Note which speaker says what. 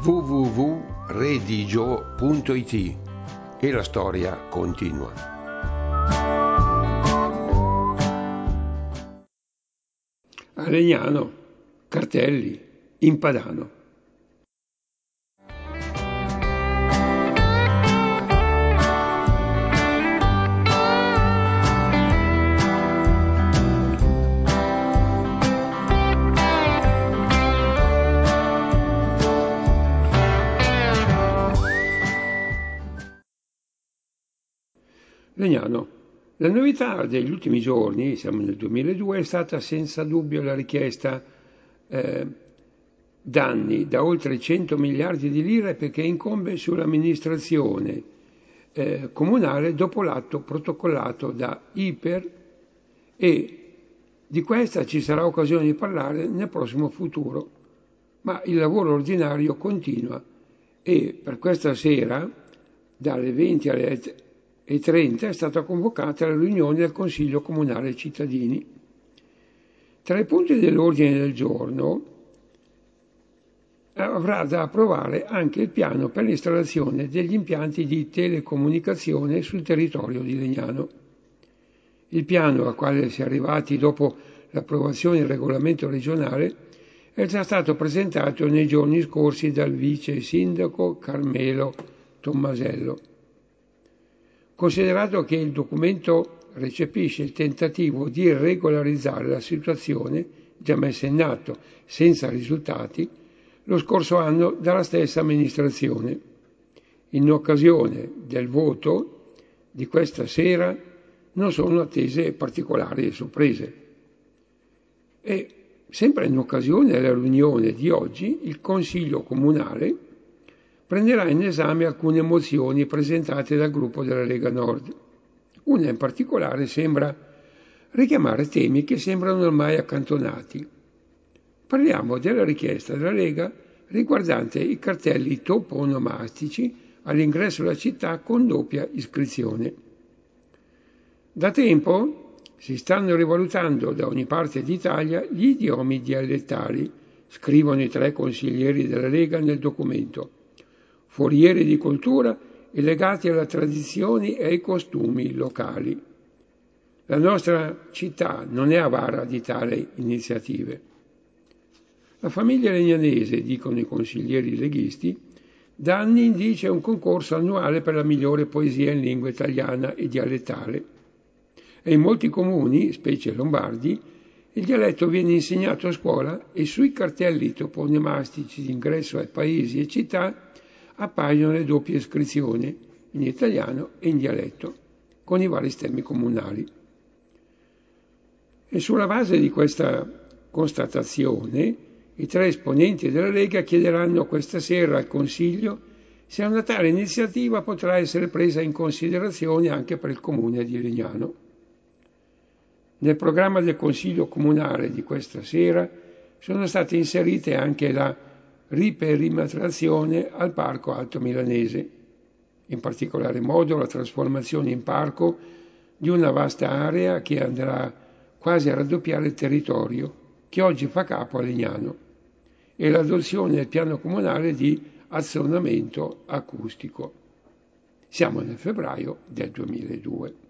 Speaker 1: www.redigio.it e la storia continua.
Speaker 2: A Legnano, cartelli, in Padano. Legnano. La novità degli ultimi giorni, siamo nel 2002, è stata senza dubbio la richiesta danni da oltre 100 miliardi di lire perché incombe sull'amministrazione comunale dopo l'atto protocollato da Iper, e di questa ci sarà occasione di parlare nel prossimo futuro. Ma il lavoro ordinario continua e per questa sera, dalle 20 alle 30, è stata convocata la riunione del Consiglio Comunale Cittadini. Tra i punti dell'ordine del giorno avrà da approvare anche il piano per l'installazione degli impianti di telecomunicazione sul territorio di Legnano. Il piano, al quale si è arrivati dopo l'approvazione del regolamento regionale, è già stato presentato nei giorni scorsi dal vice sindaco Carmelo Tommasello. Considerato che il documento recepisce il tentativo di regolarizzare la situazione già messa in atto senza risultati lo scorso anno dalla stessa amministrazione, in occasione del voto di questa sera non sono attese particolari sorprese. E sempre in occasione della riunione di oggi, il Consiglio Comunale prenderà in esame alcune mozioni presentate dal gruppo della Lega Nord. Una in particolare sembra richiamare temi che sembrano ormai accantonati. Parliamo della richiesta della Lega riguardante i cartelli toponomastici all'ingresso della città con doppia iscrizione. Da tempo si stanno rivalutando da ogni parte d'Italia gli idiomi dialettali, scrivono i 3 consiglieri della Lega nel documento, forieri di cultura e legati alle tradizioni e ai costumi locali. La nostra città non è avara di tali iniziative. La famiglia legnanese, dicono i consiglieri leghisti, da anni indice un concorso annuale per la migliore poesia in lingua italiana e dialettale. E in molti comuni, specie lombardi, il dialetto viene insegnato a scuola e sui cartelli toponomastici di ingresso ai paesi e città appaiono le doppie iscrizioni, in italiano e in dialetto, con i vari stemmi comunali. E sulla base di questa constatazione, i 3 esponenti della Lega chiederanno questa sera al Consiglio se una tale iniziativa potrà essere presa in considerazione anche per il Comune di Legnano. Nel programma del Consiglio Comunale di questa sera sono state inserite anche la riperimetrazione al Parco Alto Milanese, in particolare modo la trasformazione in parco di una vasta area che andrà quasi a raddoppiare il territorio, che oggi fa capo a Legnano, e l'adozione del piano comunale di azionamento acustico. Siamo nel febbraio del 2002.